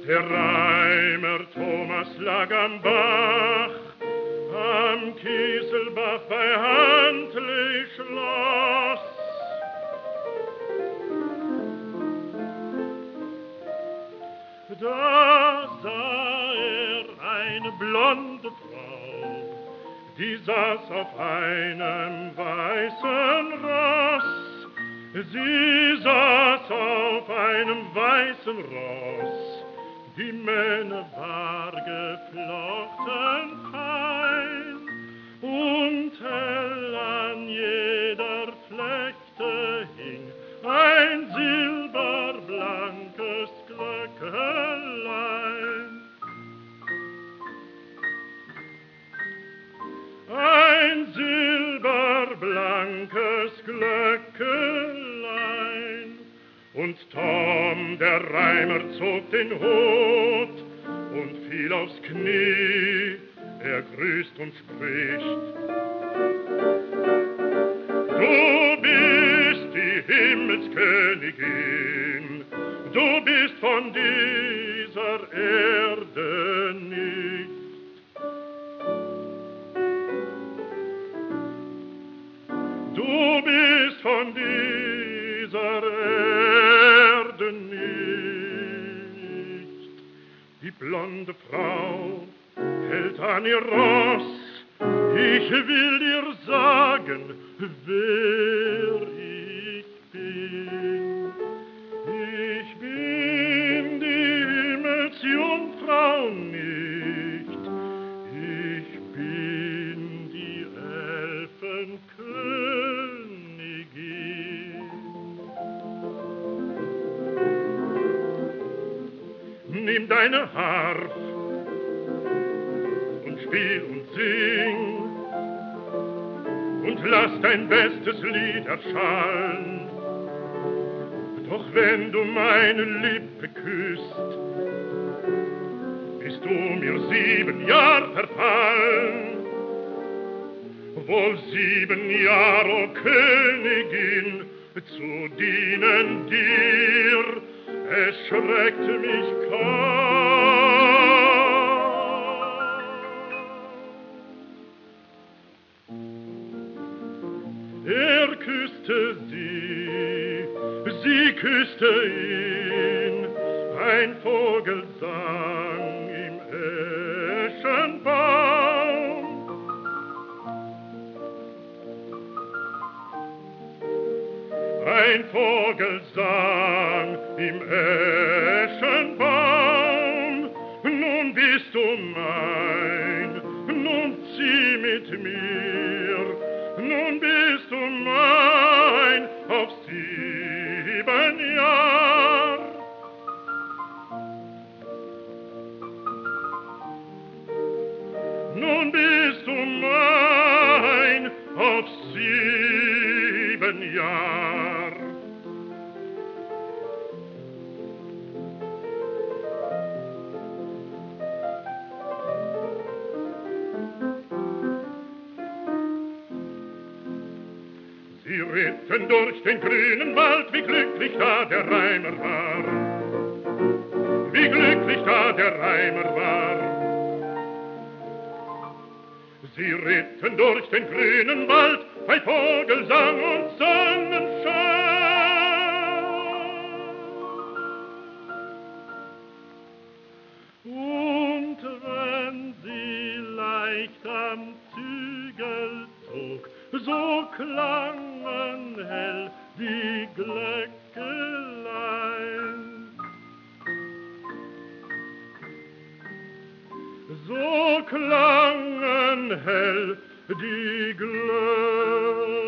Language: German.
Der Reimer Thomas lag am Bach, am Kieselbach bei Handlich Schloss. Da sah eine blonde Frau, die saß auf einem weißen Ross. Sie saß auf einem weißen Ross, die Mähne war geflochten fein, und hell an jeder Flechte hing ein silberblankes Glöckelein. Ein silberblankes Glöckelein. Und Tom, der Reimer, zog den Hut und fiel aufs Knie. Er grüßt und spricht: Du bist die Himmelskönigin, du bist von dieser Erde nicht. Du bist von dieser Erde nicht. Die blonde Frau hält an ihr Ross. Ich will dir sagen, wer ich bin. Ich bin die Himmelsjungfrau nicht. Ich bin die Elfenkönigin. Nimm deine Harf und spiel und sing und lass dein bestes Lied erschallen. Doch wenn du meine Lippe küsst, bist du mir 7 Jahre verfallen. Wohl 7 Jahre, o Königin, zu dienen dir, es schreckt mich kaum. Er küsste sie, sie küsste ihn, ein Vogel sang im Eschenbaum. Ein Vogel sang im Eschenbaum. Nun bist du mein, nun zieh mit mir. Nun bist du mein auf 7 Jahr. Nun bist du mein auf 7 Jahr. Sie ritten durch den grünen Wald, wie glücklich da der Reimer war. Wie glücklich da der Reimer war. Sie ritten durch den grünen Wald, bei Vogelsang und Sonnenschein. Und wenn sie leicht am Zügel zog, so klangen hell die Glöckelein. So klangen hell die Glöckelein.